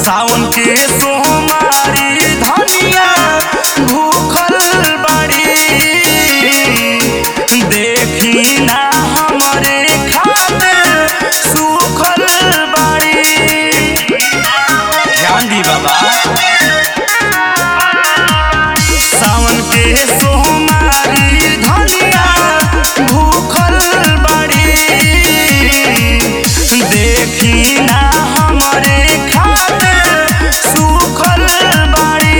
सावन के सोमवारी धनिया भूखल बाड़ी, देखी ना हमरे खातिर सूखल बाड़ी। ध्यान दी बाबा, सावन के सोमवारी धनिया भूखल बाड़ी, देखी ना हमरे खातिर सूखल बाड़ी।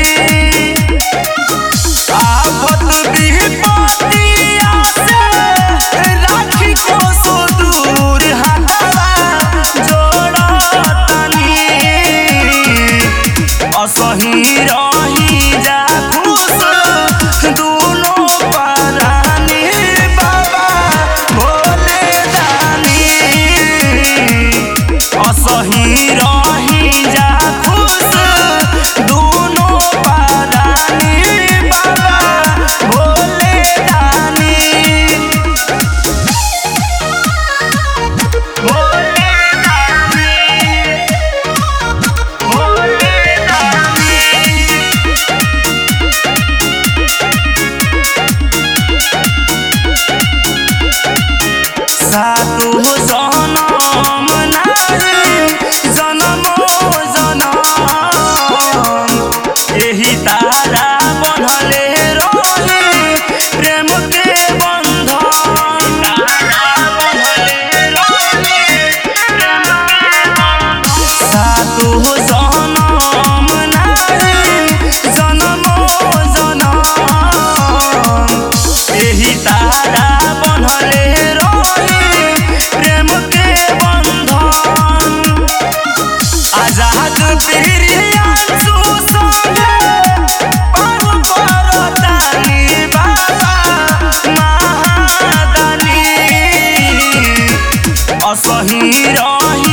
आफत विपत्तिया से राखी को सो दूर हटवा जोड़तनी, असही रही जा खुश दूनो परानी बाबा भोले दानी, असही रही जा खुश दूनो परानी बाबा भोले दानी, भोले दानी, भोले दानी। सातो जनम नारी जनमो जनम, एही तारा बंधले रही प्रेम के बंधन, सातो जनम नारी जनमो जनम, एही तारा बंधले प्रेम के बंधन। आजाद प्रियांशु संगे पार करतानी बाबा महादानी, असही रही